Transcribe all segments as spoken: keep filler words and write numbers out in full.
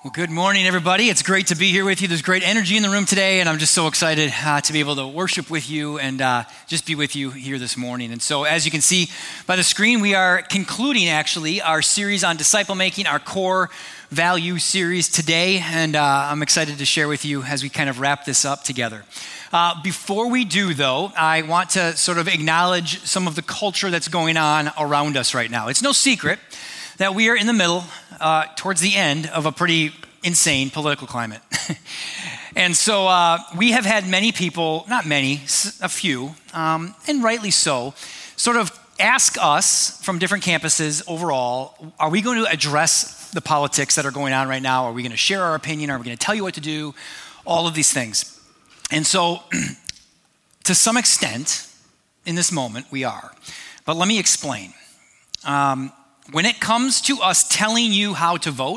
Well, good morning, everybody. It's great to be here with you. There's great energy in the room today, and I'm just so excited uh, to be able to worship with you and uh, just be with you here this morning. And so, as you can see by the screen, we are concluding, actually, our series on disciple making, our core value series today, and uh, I'm excited to share with you as we kind of wrap this up together. Uh, before we do, though, I want to sort of acknowledge some of the culture that's going on around us right now. It's no secret that we are in the middle, uh, towards the end of a pretty insane political climate. And so uh, we have had many people, not many, a few, um, and rightly so, sort of ask us from different campuses overall, are we going to address the politics that are going on right now? Are we going to share our opinion? Are we going to tell you what to do? All of these things. And so to some extent, in this moment, we are. But let me explain. Um, When it comes to us telling you how to vote,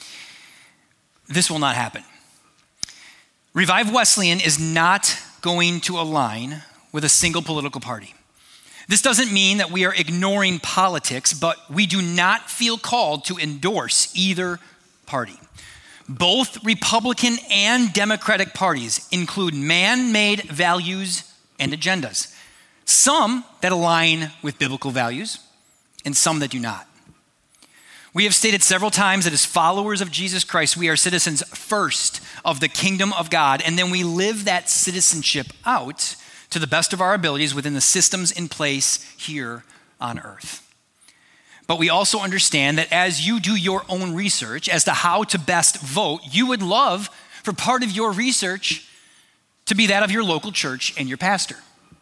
this will not happen. Revive Wesleyan is not going to align with a single political party. This doesn't mean that we are ignoring politics, but we do not feel called to endorse either party. Both Republican and Democratic parties include man-made values and agendas, some that align with biblical values and some that do not. We have stated several times that as followers of Jesus Christ, we are citizens first of the kingdom of God, and then we live that citizenship out to the best of our abilities within the systems in place here on earth. But we also understand that as you do your own research as to how to best vote, you would love for part of your research to be that of your local church and your pastor.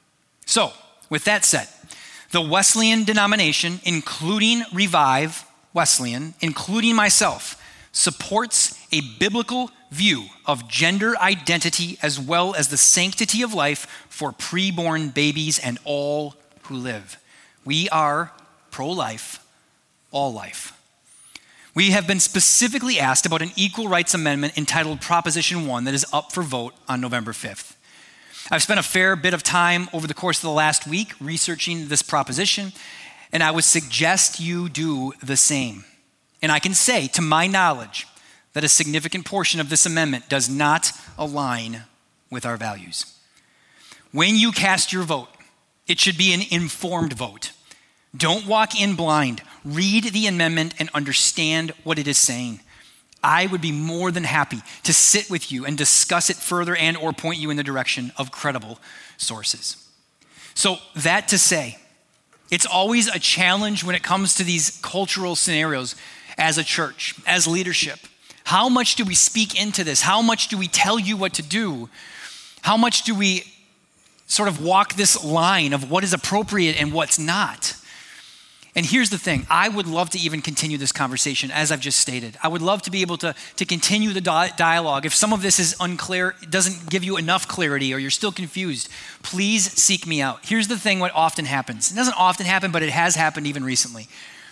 So, with that said, the Wesleyan denomination, including Revive Wesleyan, including myself, supports a biblical view of gender identity as well as the sanctity of life for preborn babies and all who live. We are pro-life, all life. We have been specifically asked about an equal rights amendment entitled Proposition one that is up for vote on November fifth. I've spent a fair bit of time over the course of the last week researching this proposition, and I would suggest you do the same. And I can say, to my knowledge, that a significant portion of this amendment does not align with our values. When you cast your vote, it should be an informed vote. Don't walk in blind. Read the amendment and understand what it is saying. I would be more than happy to sit with you and discuss it further and or point you in the direction of credible sources. So that to say, it's always a challenge when it comes to these cultural scenarios as a church, as leadership. How much do we speak into this? How much do we tell you what to do? How much do we sort of walk this line of what is appropriate and what's not? And here's the thing. I would love to even continue this conversation, as I've just stated. I would love to be able to, to continue the di- dialogue. If some of this is unclear, it doesn't give you enough clarity, or you're still confused, please seek me out. Here's the thing, what often happens. It doesn't often happen, but it has happened even recently.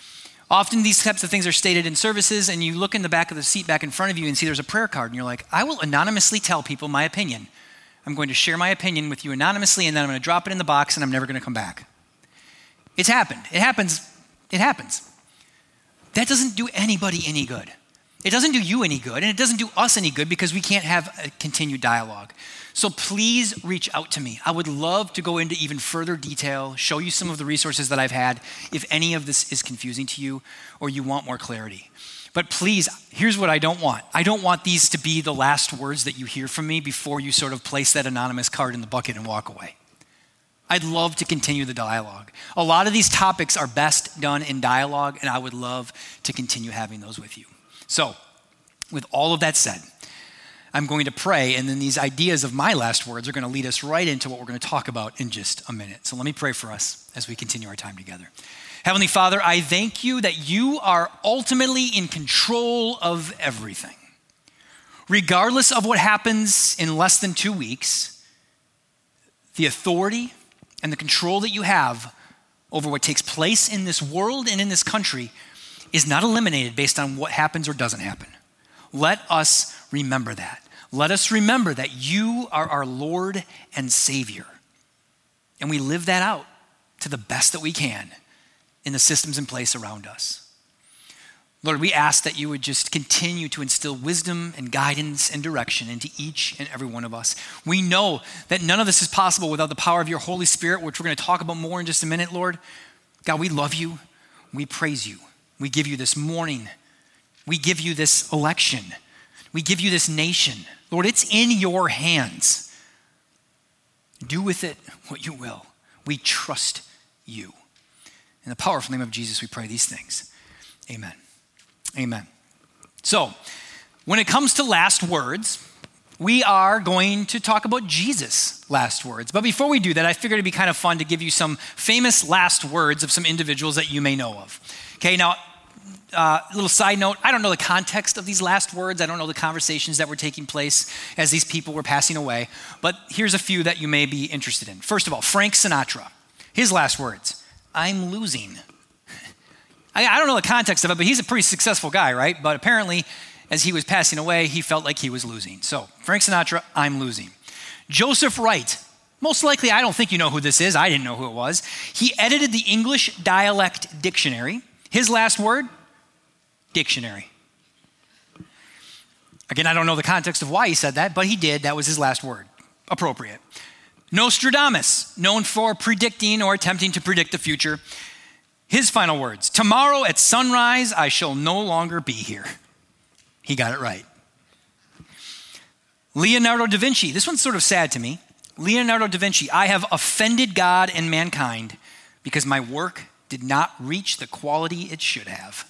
Often these types of things are stated in services, and you look in the back of the seat back in front of you and see there's a prayer card, and you're like, I will anonymously tell people my opinion. I'm going to share my opinion with you anonymously, and then I'm going to drop it in the box, and I'm never going to come back. It's happened. It happens. It happens. That doesn't do anybody any good. It doesn't do you any good, and it doesn't do us any good because we can't have a continued dialogue. So please reach out to me. I would love to go into even further detail, show you some of the resources that I've had if any of this is confusing to you or you want more clarity. But please, here's what I don't want. I don't want these to be the last words that you hear from me before you sort of place that anonymous card in the bucket and walk away. I'd love to continue the dialogue. A lot of these topics are best done in dialogue, and I would love to continue having those with you. So, with all of that said, I'm going to pray, and then these ideas of my last words are going to lead us right into what we're going to talk about in just a minute. So let me pray for us as we continue our time together. Heavenly Father, I thank you that you are ultimately in control of everything. Regardless of what happens in less than two weeks, the authority and the control that you have over what takes place in this world and in this country is not eliminated based on what happens or doesn't happen. Let us remember that. Let us remember that you are our Lord and Savior. And we live that out to the best that we can in the systems in place around us. Lord, we ask that you would just continue to instill wisdom and guidance and direction into each and every one of us. We know that none of this is possible without the power of your Holy Spirit, which we're going to talk about more in just a minute, Lord. God, we love you. We praise you. We give you this morning. We give you this election. We give you this nation. Lord, it's in your hands. Do with it what you will. We trust you. In the powerful name of Jesus, we pray these things. Amen. Amen. So, when it comes to last words, we are going to talk about Jesus' last words. But before we do that, I figured it'd be kind of fun to give you some famous last words of some individuals that you may know of. Okay, now, a uh, little side note, I don't know the context of these last words. I don't know the conversations that were taking place as these people were passing away. But here's a few that you may be interested in. First of all, Frank Sinatra. His last words, I'm losing. I, I don't know the context of it, but he's a pretty successful guy, right? But apparently, as he was passing away, he felt like he was losing. So, Frank Sinatra, I'm losing. Joseph Wright. Most likely, I don't think you know who this is. I didn't know who it was. He edited the English Dialect Dictionary. His last word, dictionary. Again, I don't know the context of why he said that, but he did. That was his last word. Appropriate. Nostradamus, known for predicting or attempting to predict the future. His final words, tomorrow at sunrise, I shall no longer be here. He got it right. Leonardo da Vinci, this one's sort of sad to me. Leonardo da Vinci, I have offended God and mankind because my work did not reach the quality it should have.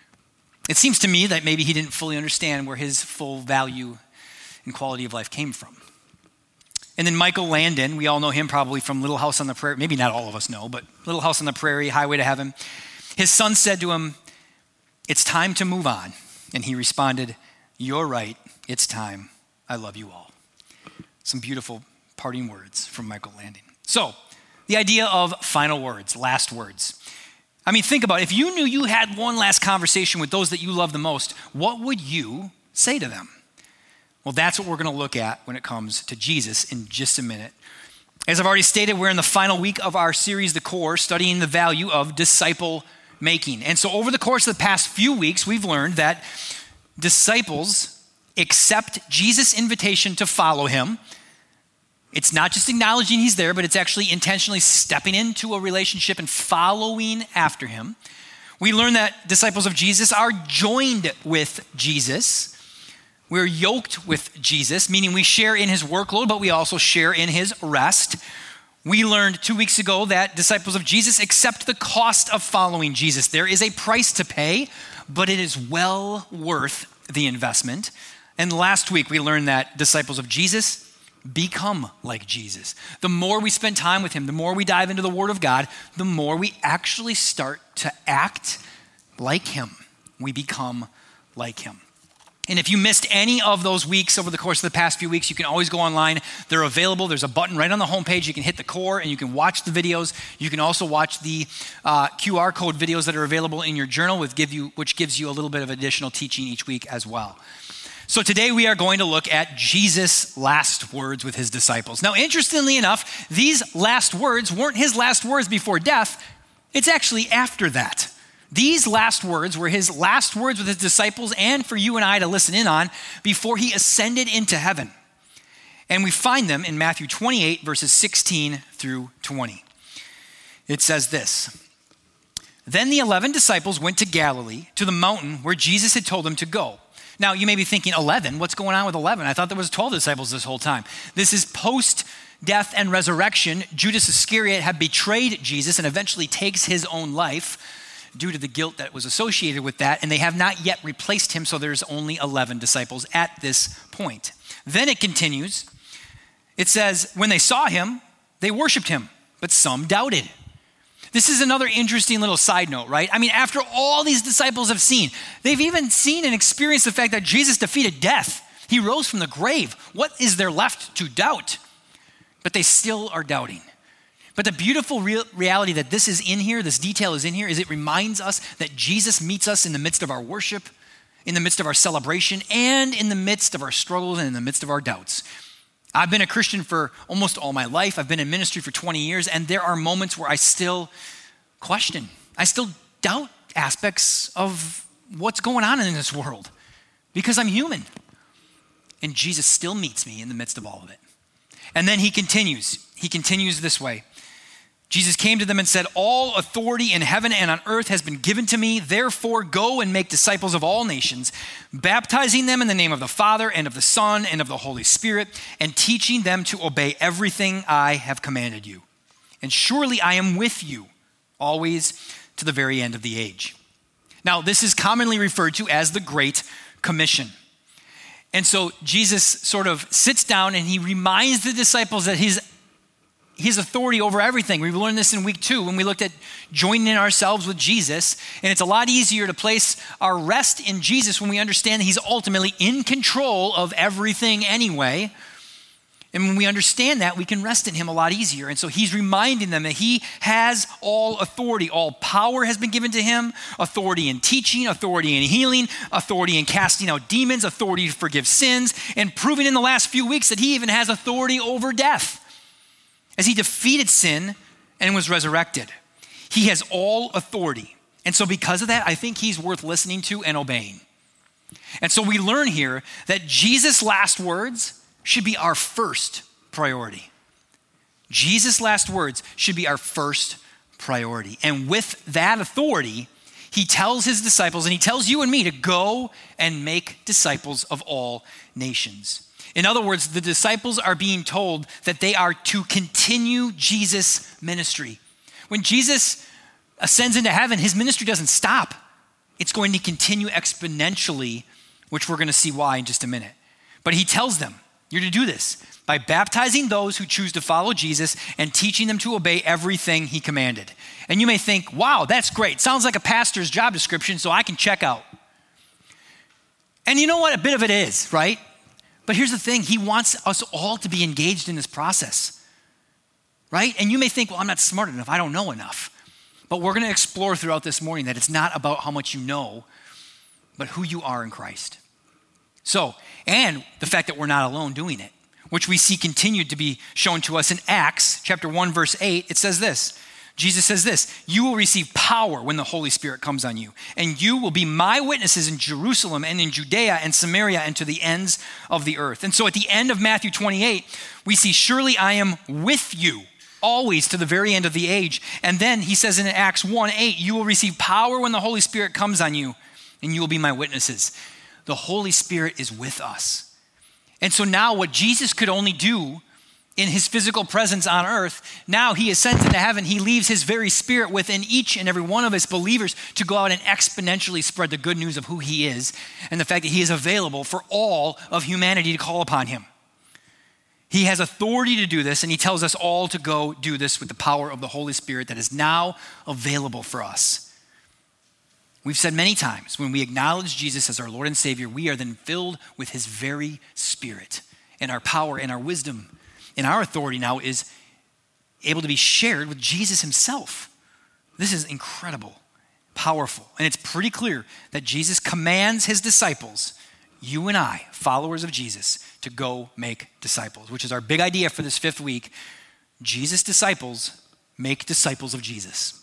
It seems to me that maybe he didn't fully understand where his full value and quality of life came from. And then Michael Landon, we all know him probably from Little House on the Prairie. Maybe not all of us know, but Little House on the Prairie, Highway to Heaven. His son said to him, it's time to move on. And he responded, you're right, it's time. I love you all. Some beautiful parting words from Michael Landon. So, the idea of final words, last words. I mean, think about it. If you knew you had one last conversation with those that you love the most, what would you say to them? Well, that's what we're going to look at when it comes to Jesus in just a minute. As I've already stated, we're in the final week of our series, The Core, studying the value of disciple making. And so over the course of the past few weeks, we've learned that disciples accept Jesus' invitation to follow him. It's not just acknowledging he's there, but it's actually intentionally stepping into a relationship and following after him. We learn that disciples of Jesus are joined with Jesus. We're yoked with Jesus, meaning we share in his workload, but we also share in his rest. We learned two weeks ago that disciples of Jesus accept the cost of following Jesus. There is a price to pay, but it is well worth the investment. And last week we learned that disciples of Jesus become like Jesus. The more we spend time with him, the more we dive into the Word of God, the more we actually start to act like him. We become like him. And if you missed any of those weeks over the course of the past few weeks, you can always go online. They're available. There's a button right on the homepage. You can hit the core and you can watch the videos. You can also watch the uh, Q R code videos that are available in your journal, with give you, which gives you a little bit of additional teaching each week as well. So today we are going to look at Jesus' last words with his disciples. Now, interestingly enough, these last words weren't his last words before death. It's actually after that. These last words were his last words with his disciples and for you and I to listen in on before he ascended into heaven. And we find them in Matthew twenty-eight, verses sixteen through twenty. It says this, then the eleven disciples went to Galilee, to the mountain where Jesus had told them to go. Now, you may be thinking, eleven? What's going on with eleven? I thought there was twelve disciples this whole time. This is post-death and resurrection. Judas Iscariot had betrayed Jesus and eventually takes his own life due to the guilt that was associated with that, and they have not yet replaced him, so there's only eleven disciples at this point. Then it continues. It says, when they saw him, they worshiped him, but some doubted. This is another interesting little side note, right? I mean, after all these disciples have seen, they've even seen and experienced the fact that Jesus defeated death. He rose from the grave. What is there left to doubt? But they still are doubting. But the beautiful real reality that this is in here, this detail is in here, is it reminds us that Jesus meets us in the midst of our worship, in the midst of our celebration, and in the midst of our struggles and in the midst of our doubts. I've been a Christian for almost all my life. I've been in ministry for twenty years, and there are moments where I still question. I still doubt aspects of what's going on in this world because I'm human. And Jesus still meets me in the midst of all of it. And then he continues. He continues this way. Jesus came to them and said, all authority in heaven and on earth has been given to me. Therefore, go and make disciples of all nations, baptizing them in the name of the Father and of the Son and of the Holy Spirit, and teaching them to obey everything I have commanded you. And surely I am with you always to the very end of the age. Now, this is commonly referred to as the Great Commission. And so Jesus sort of sits down and he reminds the disciples that his His authority over everything. We learned this in week two when we looked at joining ourselves with Jesus. And it's a lot easier to place our rest in Jesus when we understand that he's ultimately in control of everything anyway. And when we understand that, we can rest in him a lot easier. And so he's reminding them that he has all authority. All power has been given to him. Authority in teaching, authority in healing, authority in casting out demons, authority to forgive sins, and proving in the last few weeks that he even has authority over death, as he defeated sin and was resurrected. He has all authority. And so because of that, I think he's worth listening to and obeying. And so we learn here that Jesus' last words should be our first priority. Jesus' last words should be our first priority. And with that authority, he tells his disciples, and he tells you and me to go and make disciples of all nations. In other words, the disciples are being told that they are to continue Jesus' ministry. When Jesus ascends into heaven, his ministry doesn't stop. It's going to continue exponentially, which we're going to see why in just a minute. But he tells them, you're to do this by baptizing those who choose to follow Jesus and teaching them to obey everything he commanded. And you may think, wow, that's great. Sounds like a pastor's job description, so I can check out. And you know what? A bit of it is, right? But here's the thing, he wants us all to be engaged in this process, right? And you may think, well, I'm not smart enough, I don't know enough. But we're gonna explore throughout this morning that it's not about how much you know, but who you are in Christ. So, and the fact that we're not alone doing it, which we see continued to be shown to us in Acts chapter one, verse eight, it says this. Jesus says this, you will receive power when the Holy Spirit comes on you, and you will be my witnesses in Jerusalem and in Judea and Samaria and to the ends of the earth. And so at the end of Matthew twenty-eight, we see, surely I am with you always to the very end of the age. And then he says in Acts one eight, you will receive power when the Holy Spirit comes on you, and you will be my witnesses. The Holy Spirit is with us. And so now what Jesus could only do in his physical presence on earth, now he ascends into heaven. He leaves his very spirit within each and every one of his believers to go out and exponentially spread the good news of who he is and the fact that he is available for all of humanity to call upon him. He has authority to do this, and he tells us all to go do this with the power of the Holy Spirit that is now available for us. We've said many times, when we acknowledge Jesus as our Lord and Savior, we are then filled with his very spirit, and our power and our wisdom and our authority now is able to be shared with Jesus himself. This is incredible, powerful. And it's pretty clear that Jesus commands his disciples, you and I, followers of Jesus, to go make disciples, which is our big idea for this fifth week. Jesus' disciples make disciples of Jesus.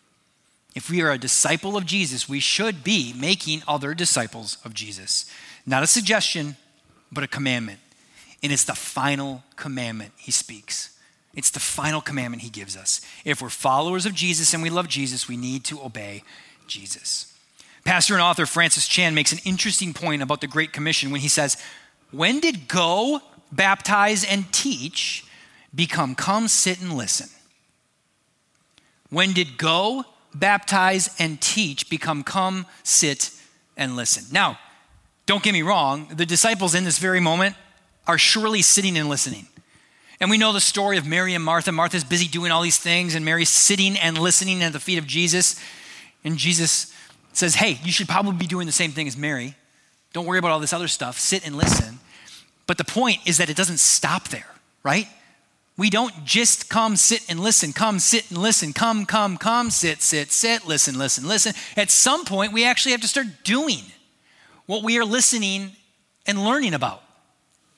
If we are a disciple of Jesus, we should be making other disciples of Jesus. Not a suggestion, but a commandment. And it's the final commandment he speaks. It's the final commandment he gives us. If we're followers of Jesus and we love Jesus, we need to obey Jesus. Pastor and author Francis Chan makes an interesting point about the Great Commission when he says, when did go, baptize, and teach become come, sit, and listen? When did go, baptize, and teach become come, sit, and listen? Now, don't get me wrong, the disciples in this very moment are surely sitting and listening. And we know the story of Mary and Martha. Martha's busy doing all these things, and Mary's sitting and listening at the feet of Jesus. And Jesus says, hey, you should probably be doing the same thing as Mary. Don't worry about all this other stuff. Sit and listen. But the point is that it doesn't stop there, right? We don't just come, sit, and listen. Come, sit, and listen. Come, come, come, sit, sit, sit, listen, listen, listen. At some point, we actually have to start doing what we are listening and learning about.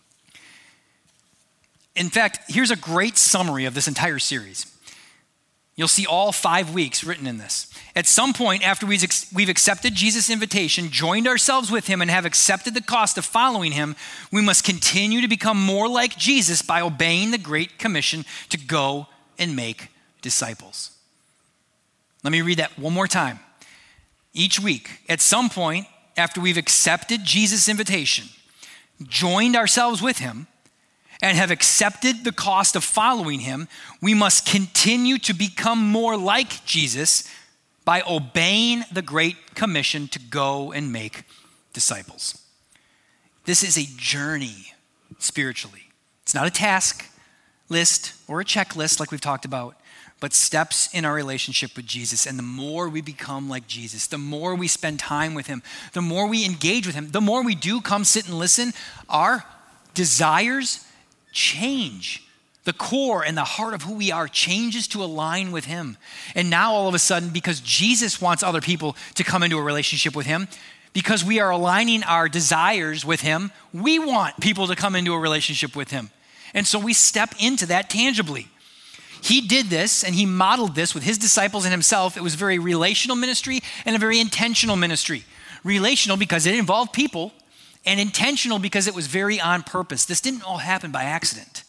In fact, here's a great summary of this entire series. You'll see all five weeks written in this. At some point after we've accepted Jesus' invitation, joined ourselves with him, and have accepted the cost of following him, we must continue to become more like Jesus by obeying the Great Commission to go and make disciples. Let me read that one more time. Each week, at some point after we've accepted Jesus' invitation, joined ourselves with him, and have accepted the cost of following him, we must continue to become more like Jesus by obeying the Great Commission to go and make disciples. This is a journey spiritually. It's not a task list or a checklist like we've talked about, but steps in our relationship with Jesus. And the more we become like Jesus, the more we spend time with him, the more we engage with him, the more we do come sit and listen, our desires change. The core and the heart of who we are changes to align with him. And now all of a sudden, because Jesus wants other people to come into a relationship with him, because we are aligning our desires with him, we want people to come into a relationship with him. And so we step into that tangibly. He did this and he modeled this with his disciples and himself. It was a very relational ministry and a very intentional ministry. Relational because it involved people, and intentional because it was very on purpose. This didn't all happen by accident.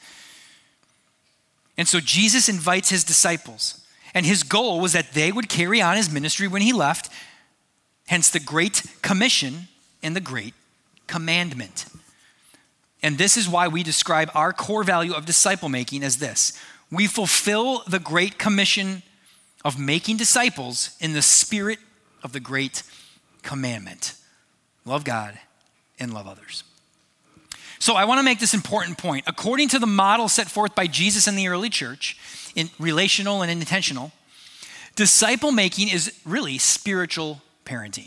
And so Jesus invites his disciples, and his goal was that they would carry on his ministry when he left, hence the Great Commission and the Great Commandment. And this is why we describe our core value of disciple making as this: we fulfill the Great Commission of making disciples in the spirit of the Great Commandment. Love God and love others. So I want to make this important point. According to the model set forth by Jesus and the early church, in relational and intentional, disciple making is really spiritual parenting.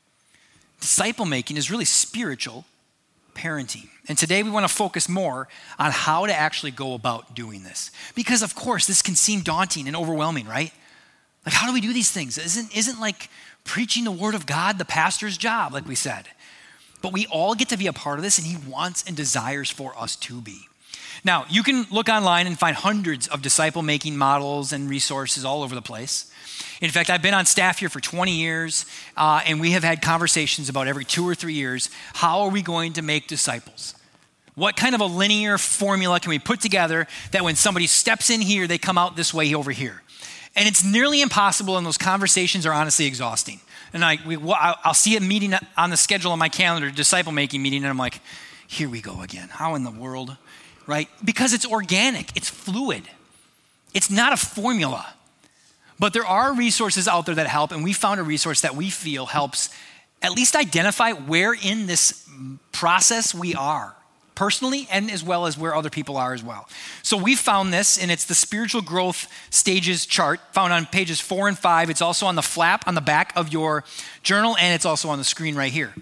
Disciple making is really spiritual parenting. And today we want to focus more on how to actually go about doing this. Because of course this can seem daunting and overwhelming, right? Like, how do we do these things? Isn't, isn't like preaching the word of God the pastor's job, like we said? But we all get to be a part of this, and he wants and desires for us to be. Now, you can look online and find hundreds of disciple-making models and resources all over the place. In fact, I've been on staff here for twenty years, uh, and we have had conversations about every two or three years, how are we going to make disciples? What kind of a linear formula can we put together that when somebody steps in here, they come out this way over here? And it's nearly impossible, and those conversations are honestly exhausting. And I, we, I'll see a meeting on the schedule on my calendar, a disciple-making meeting, and I'm like, here we go again. How in the world, right? Because it's organic, it's fluid. It's not a formula. But there are resources out there that help, and we found a resource that we feel helps at least identify where in this process we are, personally and as well as where other people are as well. So we found this, and it's the spiritual growth stages chart found on pages four and five. It's also on the flap on the back of your journal, and it's also on the screen right here.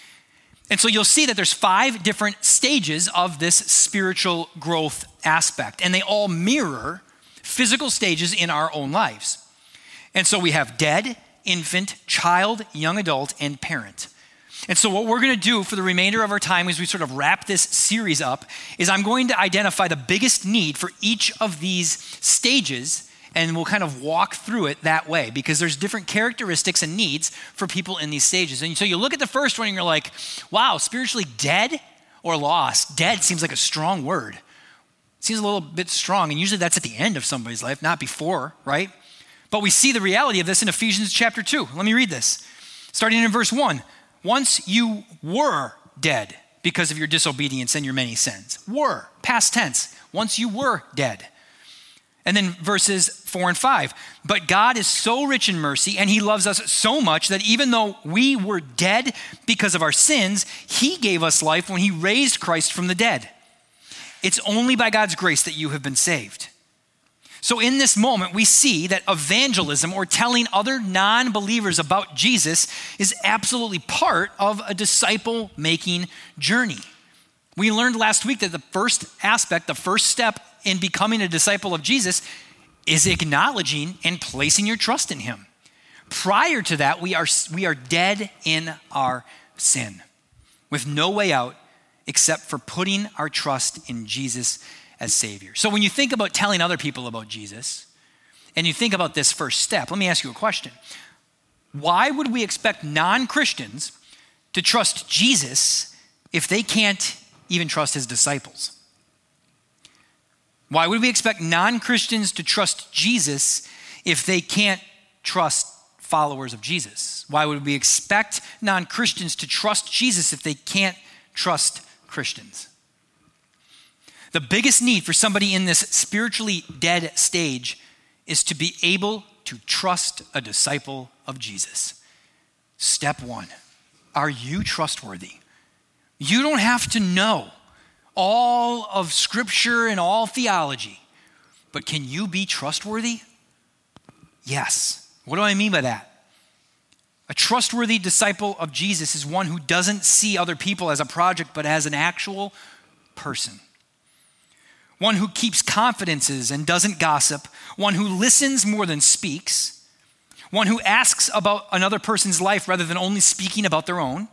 And so you'll see that there's five different stages of this spiritual growth aspect, and they all mirror physical stages in our own lives. And so we have dead, infant, child, young adult, and parent. And so what we're going to do for the remainder of our time as we sort of wrap this series up is I'm going to identify the biggest need for each of these stages, and we'll kind of walk through it that way because there's different characteristics and needs for people in these stages. And so you look at the first one and you're like, wow, spiritually dead or lost? Dead seems like a strong word. It seems a little bit strong, and usually that's at the end of somebody's life, not before, right? But we see the reality of this in Ephesians chapter two. Let me read this. Starting in verse one. Once you were dead because of your disobedience and your many sins. Were, past tense. Once you were dead. And then verses four and five. But God is so rich in mercy, and he loves us so much that even though we were dead because of our sins, he gave us life when he raised Christ from the dead. It's only by God's grace that you have been saved. So in this moment, we see that evangelism, or telling other non-believers about Jesus, is absolutely part of a disciple-making journey. We learned last week that the first aspect, the first step in becoming a disciple of Jesus is acknowledging and placing your trust in him. Prior to that, we are, we are dead in our sin with no way out except for putting our trust in Jesus as Savior. So when you think about telling other people about Jesus, and you think about this first step, let me ask you a question. Why would we expect non-Christians to trust Jesus if they can't even trust his disciples? Why would we expect non-Christians to trust Jesus if they can't trust followers of Jesus? Why would we expect non-Christians to trust Jesus if they can't trust Christians? The biggest need for somebody in this spiritually dead stage is to be able to trust a disciple of Jesus. Step one, are you trustworthy? You don't have to know all of Scripture and all theology, but can you be trustworthy? Yes. What do I mean by that? A trustworthy disciple of Jesus is one who doesn't see other people as a project, but as an actual person. One who keeps confidences and doesn't gossip. One who listens more than speaks. One who asks about another person's life rather than only speaking about their own.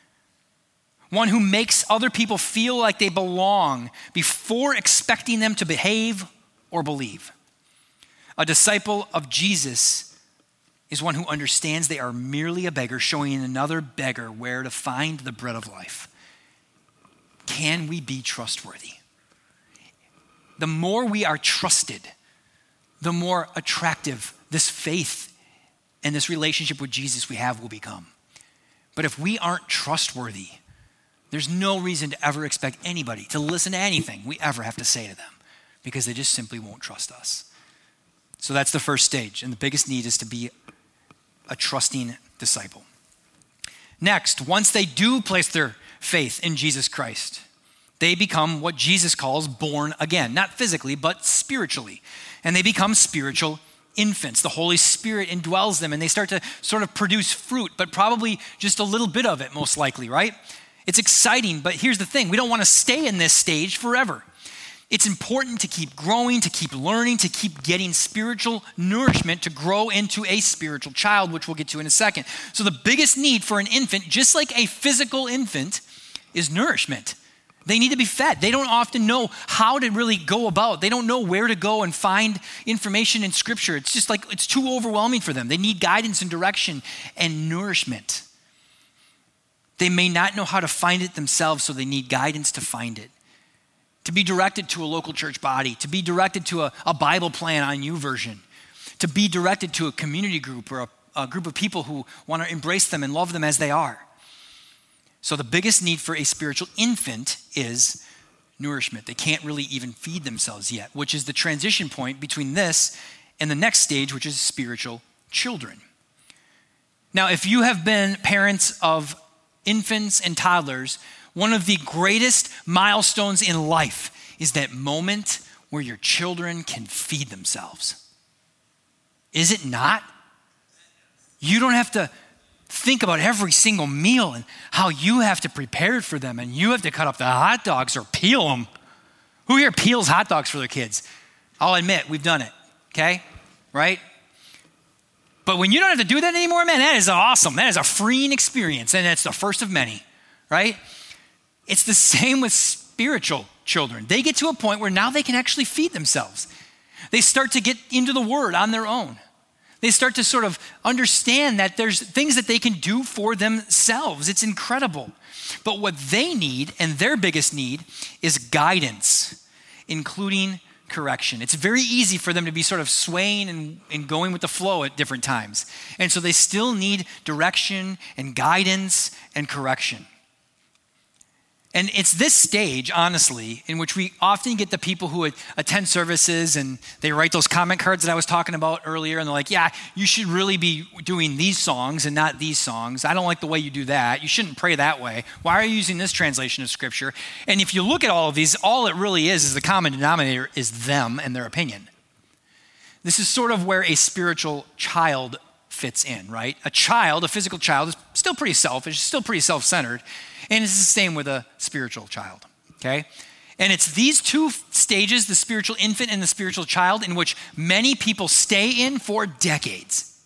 One who makes other people feel like they belong before expecting them to behave or believe. A disciple of Jesus is one who understands they are merely a beggar, showing another beggar where to find the bread of life. Can we be trustworthy? The more we are trusted, the more attractive this faith and this relationship with Jesus we have will become. But if we aren't trustworthy, there's no reason to ever expect anybody to listen to anything we ever have to say to them, because they just simply won't trust us. So that's the first stage, and the biggest need is to be a trusting disciple. Next, once they do place their faith in Jesus Christ, they become what Jesus calls born again, not physically, but spiritually. And they become spiritual infants. The Holy Spirit indwells them, and they start to sort of produce fruit, but probably just a little bit of it, most likely, right? It's exciting, but here's the thing. We don't want to stay in this stage forever. It's important to keep growing, to keep learning, to keep getting spiritual nourishment to grow into a spiritual child, which we'll get to in a second. So the biggest need for an infant, just like a physical infant, is nourishment. They need to be fed. They don't often know how to really go about. They don't know where to go and find information in Scripture. It's just like, it's too overwhelming for them. They need guidance and direction and nourishment. They may not know how to find it themselves, so they need guidance to find it. To be directed to a local church body, to be directed to a, a Bible plan on YouVersion, to be directed to a community group or a, a group of people who want to embrace them and love them as they are. So the biggest need for a spiritual infant is nourishment. They can't really even feed themselves yet, which is the transition point between this and the next stage, which is spiritual children. Now, if you have been parents of infants and toddlers, one of the greatest milestones in life is that moment where your children can feed themselves. Is it not? You don't have to think about every single meal and how you have to prepare it for them, and you have to cut up the hot dogs or peel them. Who here peels hot dogs for their kids? I'll admit, we've done it, okay? Right? But when you don't have to do that anymore, man, that is awesome. That is a freeing experience, and that's the first of many, right? It's the same with spiritual children. They get to a point where now they can actually feed themselves. They start to get into the Word on their own. They start to sort of understand that there's things that they can do for themselves. It's incredible. But what they need, and their biggest need, is guidance, including correction. It's very easy for them to be sort of swaying and, and going with the flow at different times. And so they still need direction and guidance and correction. And it's this stage, honestly, in which we often get the people who attend services and they write those comment cards that I was talking about earlier, and they're like, yeah, you should really be doing these songs and not these songs. I don't like the way you do that. You shouldn't pray that way. Why are you using this translation of Scripture? And if you look at all of these, all it really is is the common denominator is them and their opinion. This is sort of where a spiritual child fits in, right? A child, a physical child, is still pretty selfish, still pretty self-centered. And it's the same with a spiritual child, okay? And it's these two stages, the spiritual infant and the spiritual child, in which many people stay in for decades.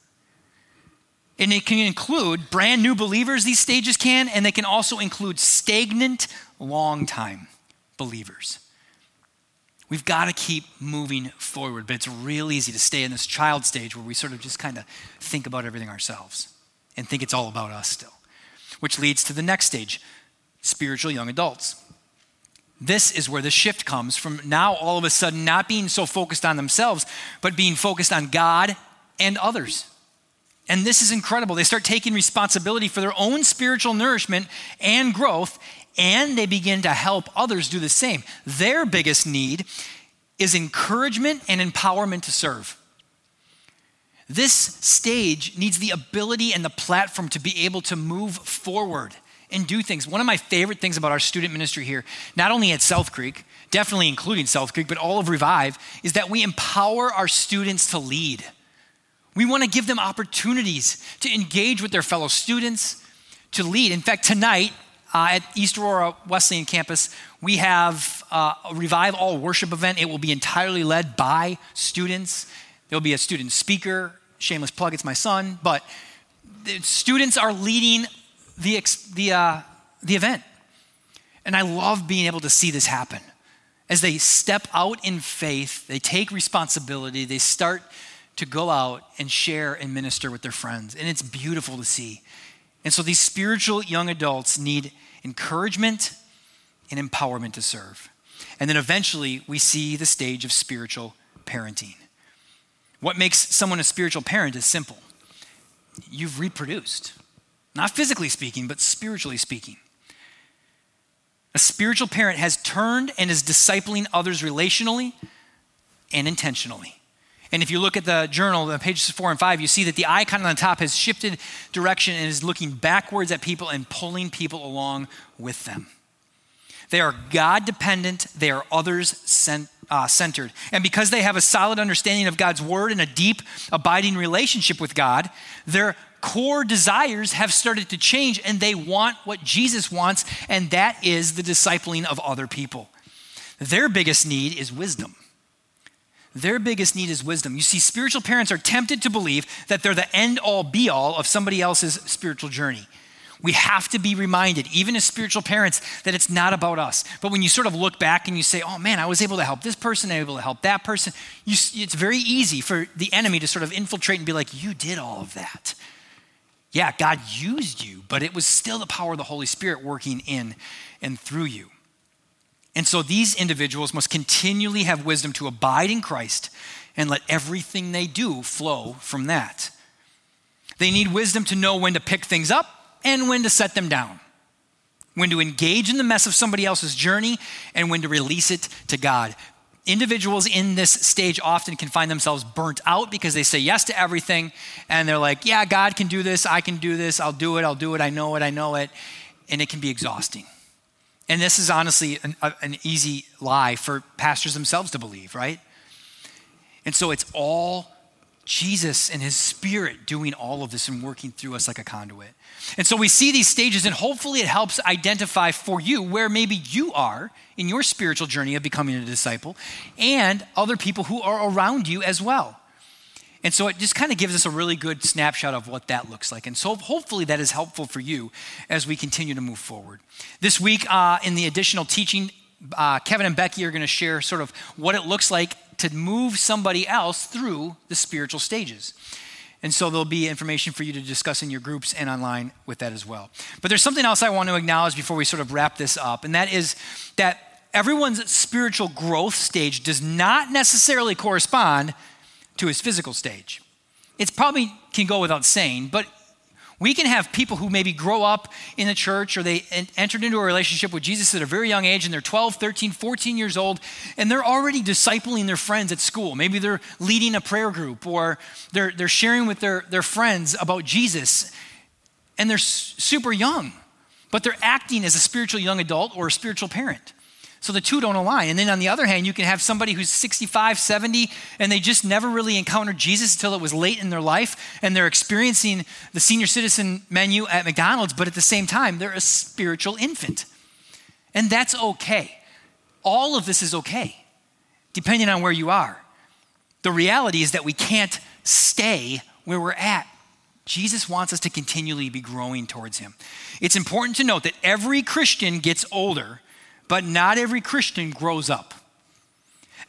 And it can include brand new believers, these stages can, and they can also include stagnant, long-time believers. We've got to keep moving forward, but it's real easy to stay in this child stage where we sort of just kind of think about everything ourselves and think it's all about us still, which leads to the next stage, spiritual young adults. This is where the shift comes from now all of a sudden not being so focused on themselves, but being focused on God and others. And this is incredible. They start taking responsibility for their own spiritual nourishment and growth, and they begin to help others do the same. Their biggest need is encouragement and empowerment to serve. This stage needs the ability and the platform to be able to move forward and do things. One of my favorite things about our student ministry here, not only at South Creek, definitely including South Creek, but all of Revive, is that we empower our students to lead. We want to give them opportunities to engage with their fellow students, to lead. In fact, tonight uh, at East Aurora Wesleyan campus, we have uh, a Revive All worship event. It will be entirely led by students. There'll be a student speaker. Shameless plug, it's my son. But the students are leading the, the, uh, the event. And I love being able to see this happen. As they step out in faith, they take responsibility, they start to go out and share and minister with their friends. And it's beautiful to see. And so these spiritual young adults need encouragement and empowerment to serve. And then eventually we see the stage of spiritual parenting. What makes someone a spiritual parent is simple. You've reproduced. Not physically speaking, but spiritually speaking. A spiritual parent has turned and is discipling others relationally and intentionally. And if you look at the journal, the pages four and five, you see that the icon on the top has shifted direction and is looking backwards at people and pulling people along with them. They are God-dependent. They are others-centered. And because they have a solid understanding of God's word and a deep, abiding relationship with God, their core desires have started to change, and they want what Jesus wants, and that is the discipling of other people. Their biggest need is wisdom. Their biggest need is wisdom. You see, spiritual parents are tempted to believe that they're the end-all, be-all of somebody else's spiritual journey. We have to be reminded, even as spiritual parents, that it's not about us. But when you sort of look back and you say, oh man, I was able to help this person, I was able to help that person, you, it's very easy for the enemy to sort of infiltrate and be like, you did all of that. Yeah, God used you, but it was still the power of the Holy Spirit working in and through you. And so these individuals must continually have wisdom to abide in Christ and let everything they do flow from that. They need wisdom to know when to pick things up and when to set them down, when to engage in the mess of somebody else's journey and when to release it to God. Individuals in this stage often can find themselves burnt out because they say yes to everything and they're like, yeah, God can do this, I can do this, I'll do it, I'll do it, I know it, I know it, and it can be exhausting. And this is honestly an, an easy lie for pastors themselves to believe, right? And so it's all Jesus and his Spirit doing all of this and working through us like a conduit. And so we see these stages, and hopefully it helps identify for you where maybe you are in your spiritual journey of becoming a disciple and other people who are around you as well. And so it just kind of gives us a really good snapshot of what that looks like. And so hopefully that is helpful for you as we continue to move forward. This week uh, in the additional teaching, uh, Kevin and Becky are going to share sort of what it looks like to move somebody else through the spiritual stages. And so there'll be information for you to discuss in your groups and online with that as well. But there's something else I want to acknowledge before we sort of wrap this up, and that is that everyone's spiritual growth stage does not necessarily correspond to his physical stage. It probably can go without saying, but we can have people who maybe grow up in the church or they entered into a relationship with Jesus at a very young age and they're twelve, thirteen, fourteen years old and they're already discipling their friends at school. Maybe they're leading a prayer group or they're, they're sharing with their, their friends about Jesus and they're super young, but they're acting as a spiritual young adult or a spiritual parent. So the two don't align. And then on the other hand, you can have somebody who's sixty-five, seventy, and they just never really encountered Jesus until it was late in their life, and they're experiencing the senior citizen menu at McDonald's, but at the same time, they're a spiritual infant. And that's okay. All of this is okay, depending on where you are. The reality is that we can't stay where we're at. Jesus wants us to continually be growing towards him. It's important to note that every Christian gets older, but not every Christian grows up.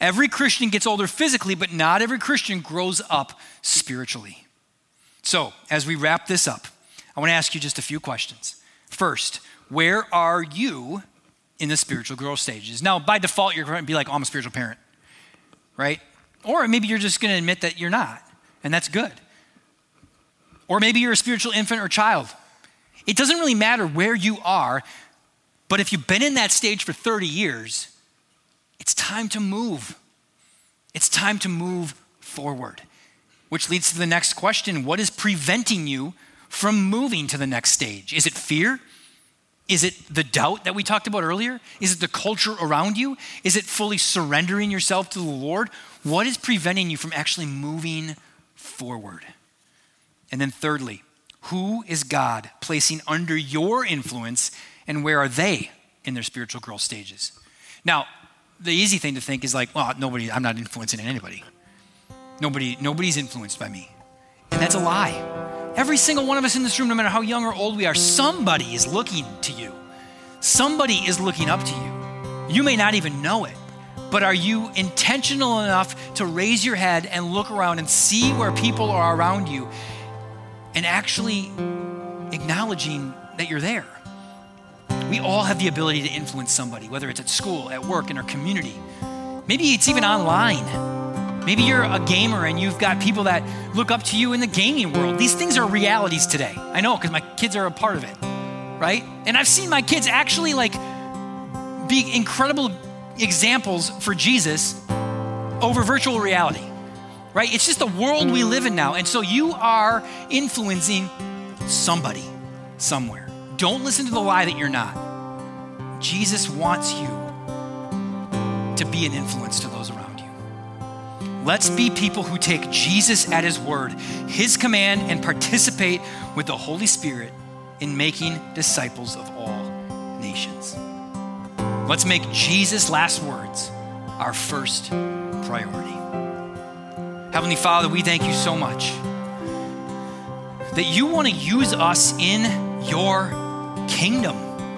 Every Christian gets older physically, but not every Christian grows up spiritually. So as we wrap this up, I want to ask you just a few questions. First, where are you in the spiritual growth stages? Now, by default, you're going to be like, oh, I'm a spiritual parent, right? Or maybe you're just going to admit that you're not, and that's good. Or maybe you're a spiritual infant or child. It doesn't really matter where you are, but if you've been in that stage for thirty years, it's time to move. It's time to move forward, which leads to the next question. What is preventing you from moving to the next stage? Is it fear? Is it the doubt that we talked about earlier? Is it the culture around you? Is it fully surrendering yourself to the Lord? What is preventing you from actually moving forward? And then thirdly, who is God placing under your influence, and where are they in their spiritual growth stages? Now, the easy thing to think is like, well, nobody, I'm not influencing anybody. Nobody, nobody's influenced by me. And that's a lie. Every single one of us in this room, no matter how young or old we are, somebody is looking to you. Somebody is looking up to you. You may not even know it, but are you intentional enough to raise your head and look around and see where people are around you and actually acknowledging that you're there? We all have the ability to influence somebody, whether it's at school, at work, in our community. Maybe it's even online. Maybe you're a gamer and you've got people that look up to you in the gaming world. These things are realities today. I know, because my kids are a part of it, right? And I've seen my kids actually like be incredible examples for Jesus over virtual reality, right? It's just the world we live in now. And so you are influencing somebody somewhere. Don't listen to the lie that you're not. Jesus wants you to be an influence to those around you. Let's be people who take Jesus at his word, his command, and participate with the Holy Spirit in making disciples of all nations. Let's make Jesus' last words our first priority. Heavenly Father, we thank you so much that you want to use us in your kingdom.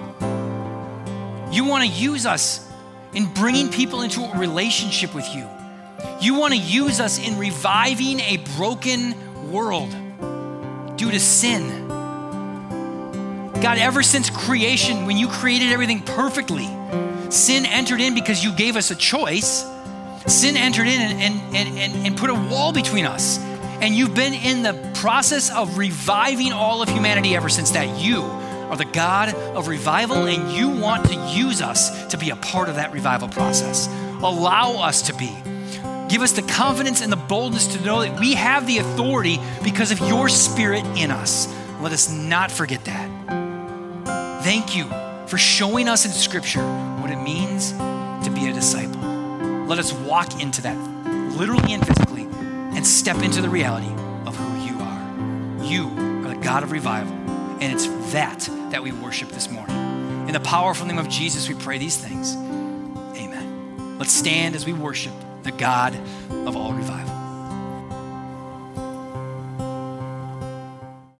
You want to use us in bringing people into a relationship with you. You want to use us in reviving a broken world due to sin. God, ever since creation, when you created everything perfectly, sin entered in because you gave us a choice. Sin entered in and, and, and, and, and put a wall between us. And you've been in the process of reviving all of humanity ever since that. You are the God of revival, and you want to use us to be a part of that revival process. Allow us to be. Give us the confidence and the boldness to know that we have the authority because of your Spirit in us. Let us not forget that. Thank you for showing us in Scripture what it means to be a disciple. Let us walk into that, literally and physically, and step into the reality of who you are. You are the God of revival, and it's that that we worship this morning. In the powerful name of Jesus, we pray these things. Amen. Let's stand as we worship the God of all revival.